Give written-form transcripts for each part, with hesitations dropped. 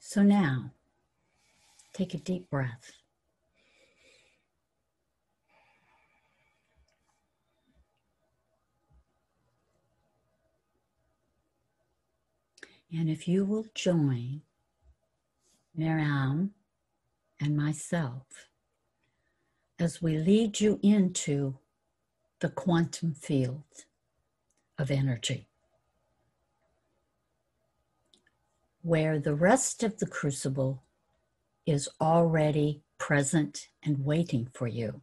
So now, take a deep breath. And if you will join Miriam and myself as we lead you into the quantum field of energy, where the rest of the crucible is already present and waiting for you.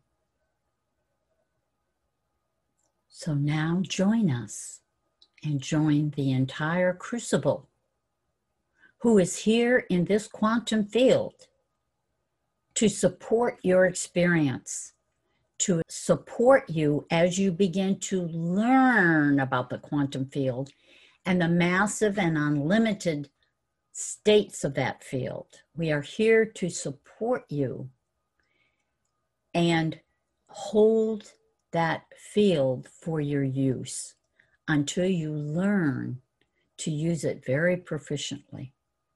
So now join us and join the entire crucible who is here in this quantum field to support your experience, to support you as you begin to learn about the quantum field and the massive and unlimited states of that field. We are here to support you and hold that field for your use until you learn to use it very proficiently.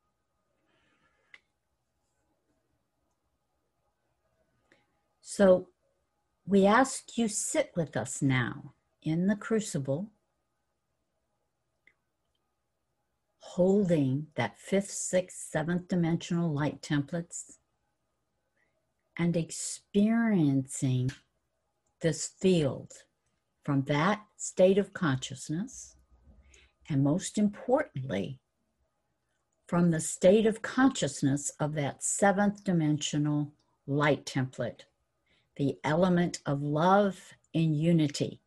So we ask you sit with us now in the crucible, holding that fifth, sixth, seventh dimensional light templates and experiencing this field from that state of consciousness, and most importantly, from the state of consciousness of that seventh dimensional light template, the element of love and unity.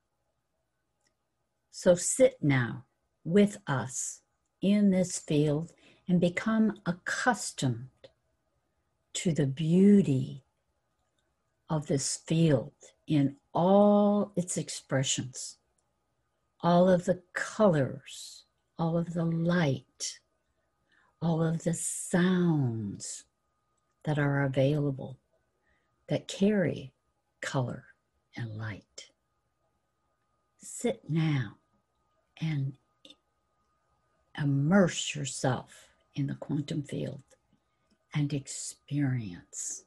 So sit now with us in this field and become accustomed to the beauty of this field in all its expressions, all of the colors, all of the light, all of the sounds that are available that carry color and light. Sit now and immerse yourself in the quantum field and experience.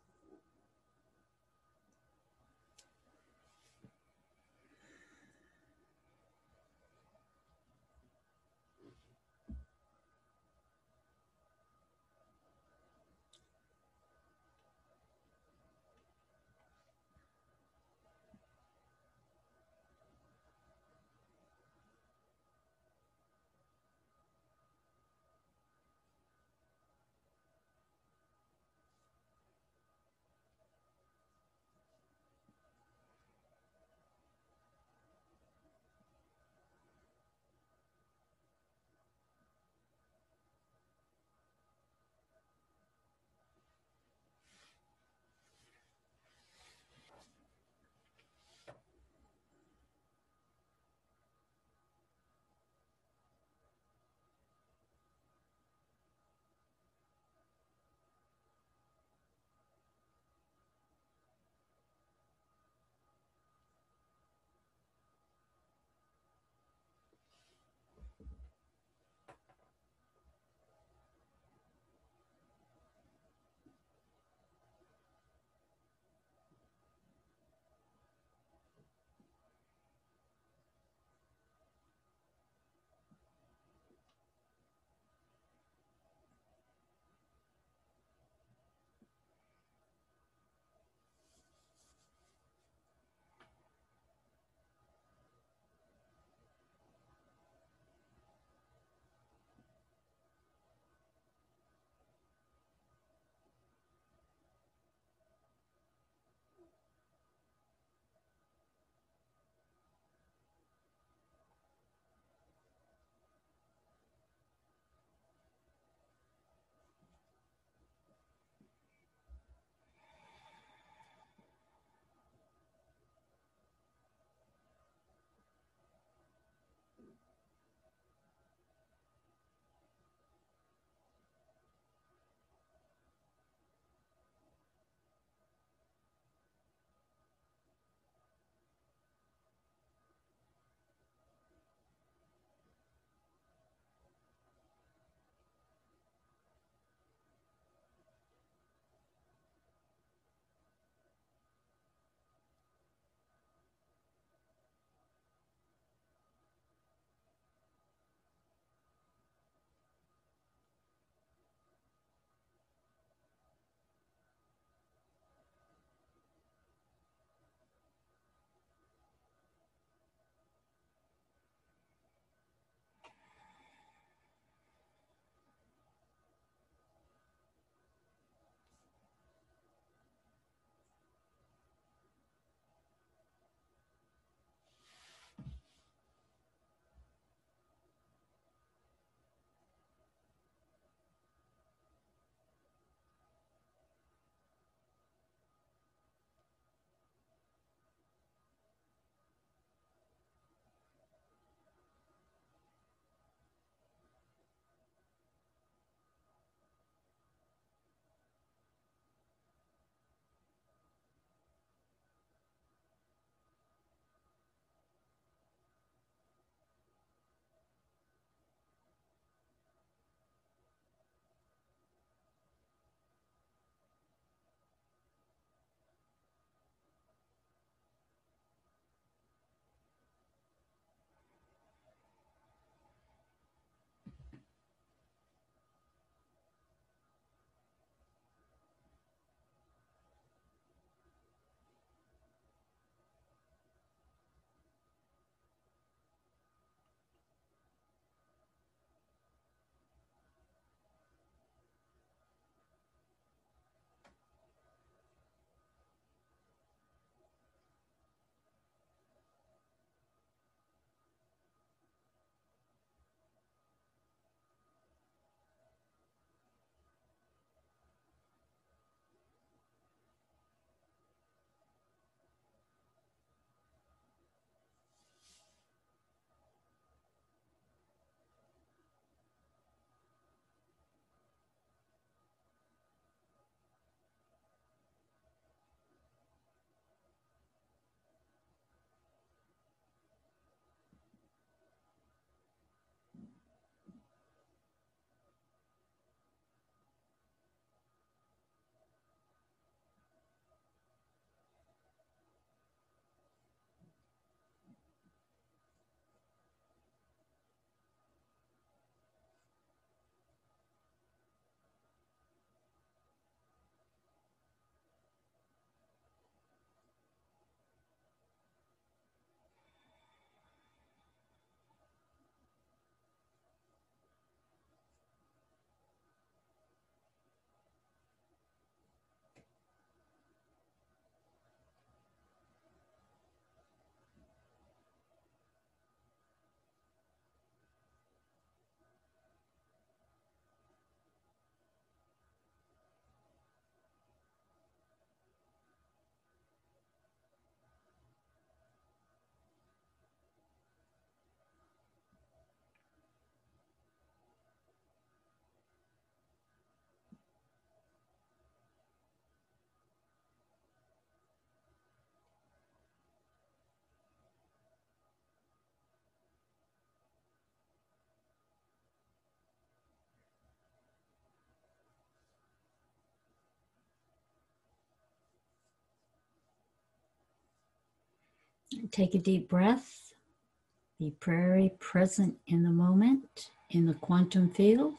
Take a deep breath. Be very present in the moment, in the quantum field.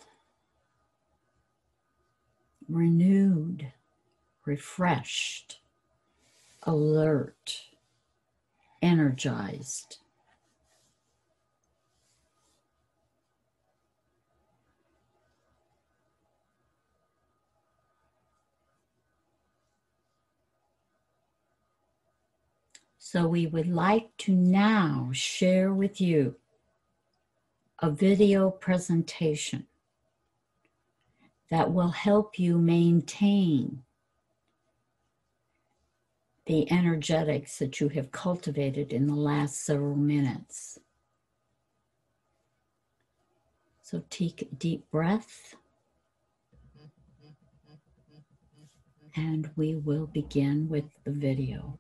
Renewed, refreshed, alert, energized. So we would like to now share with you a video presentation that will help you maintain the energetics that you have cultivated in the last several minutes. So take a deep breath, and we will begin with the video.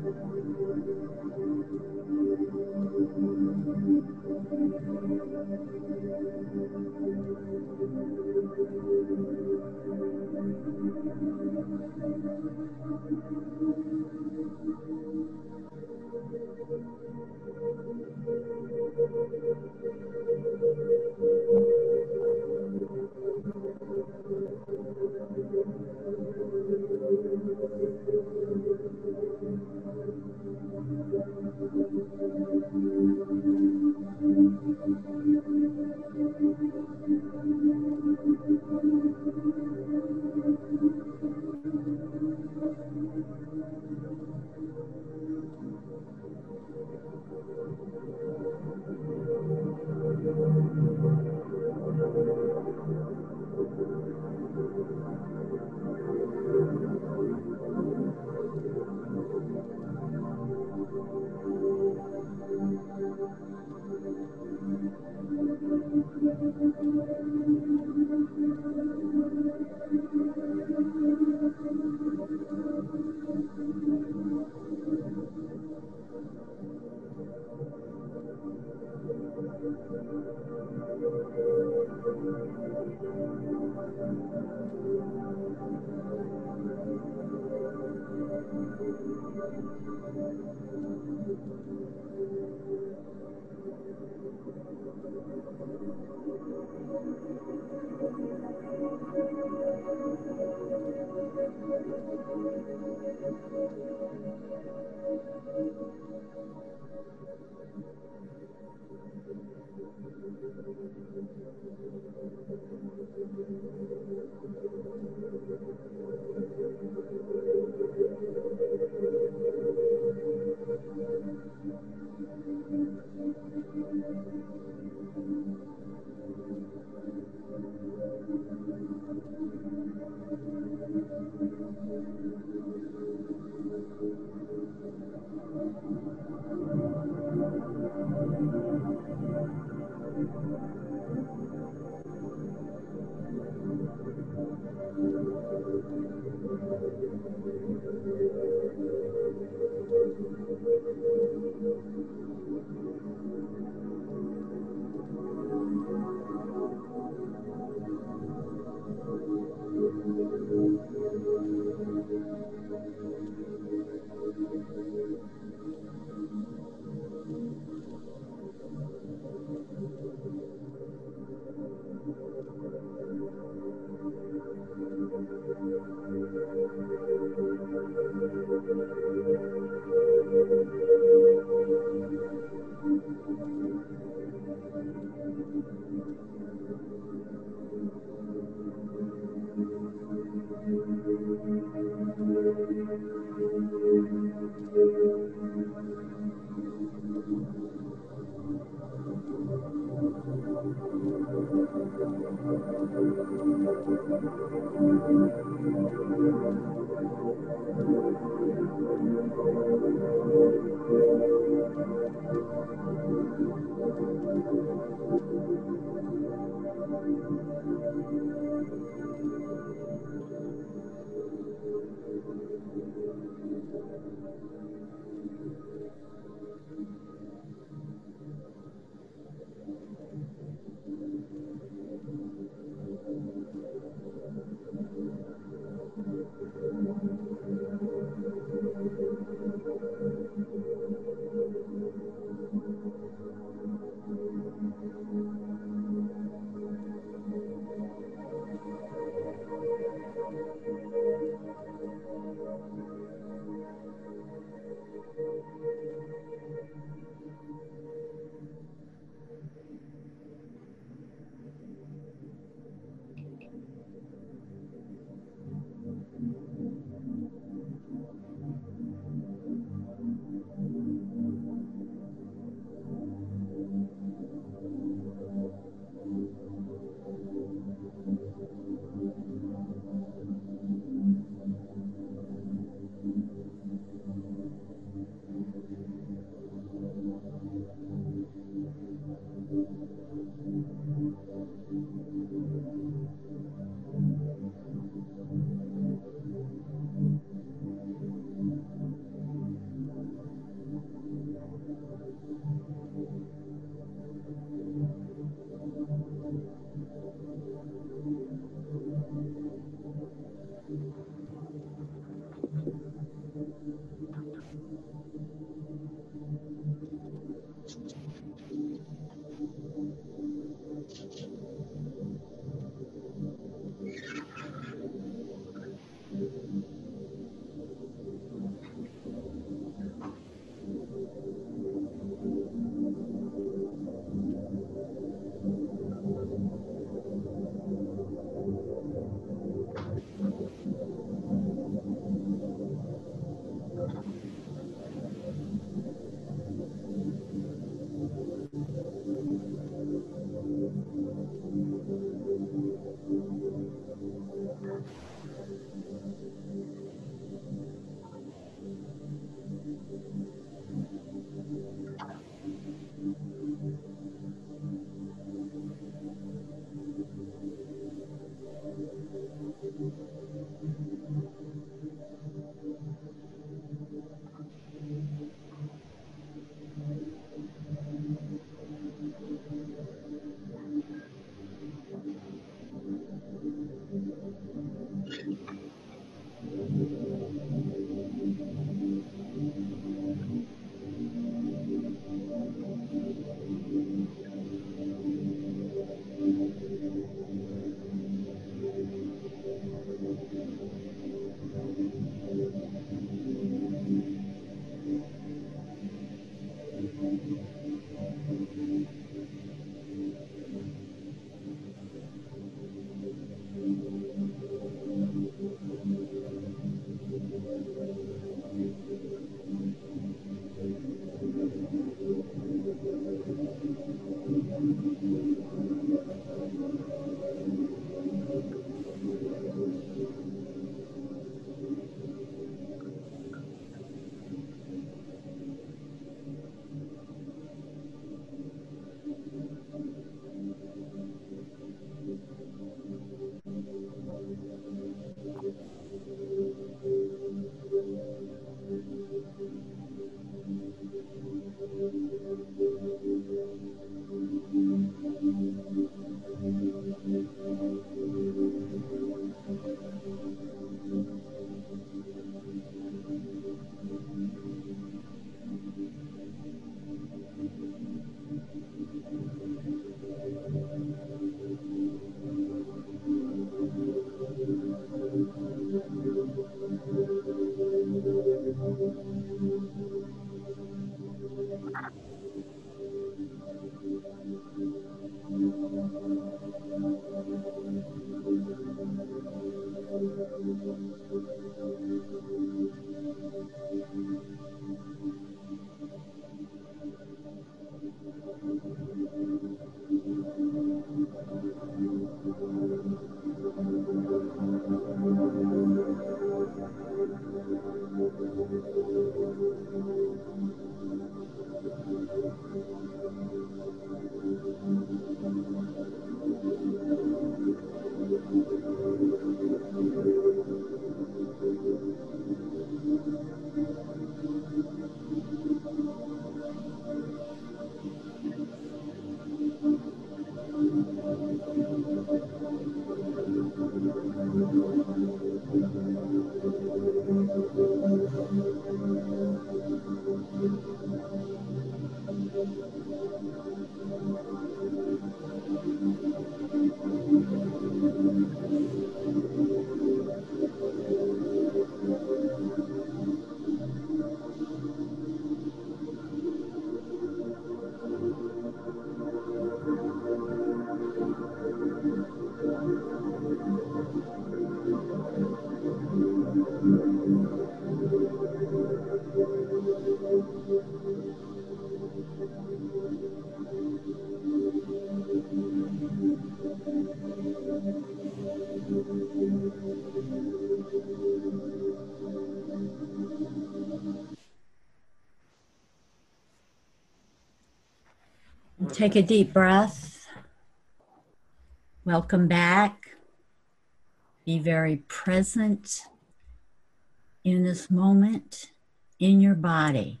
Take a deep breath. Welcome back. Be very present in this moment in your body.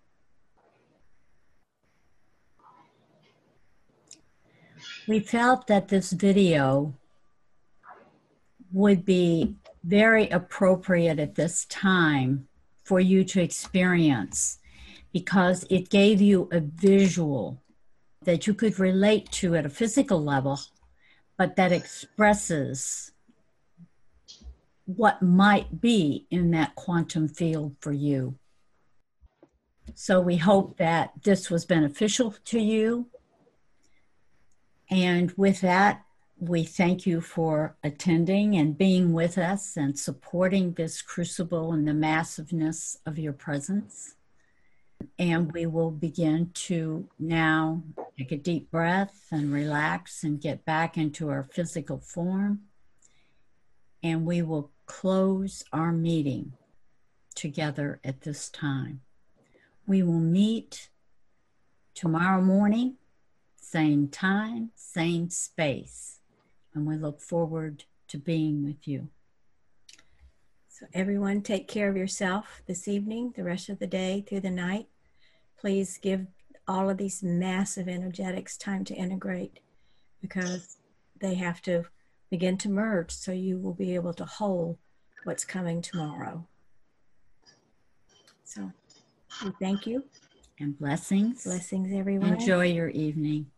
We felt that this video would be very appropriate at this time for you to experience because it gave you a visual that you could relate to at a physical level, but that expresses what might be in that quantum field for you. So we hope that this was beneficial to you. And with that, we thank you for attending and being with us and supporting this crucible and the massiveness of your presence. And we will begin to now take a deep breath and relax and get back into our physical form. And we will close our meeting together at this time. We will meet tomorrow morning, same time, same space. And we look forward to being with you. So everyone, take care of yourself this evening, the rest of the day, through the night. Please give all of these massive energetics time to integrate because they have to begin to merge so you will be able to hold what's coming tomorrow. So we thank you. And blessings. Blessings, everyone. Enjoy your evening.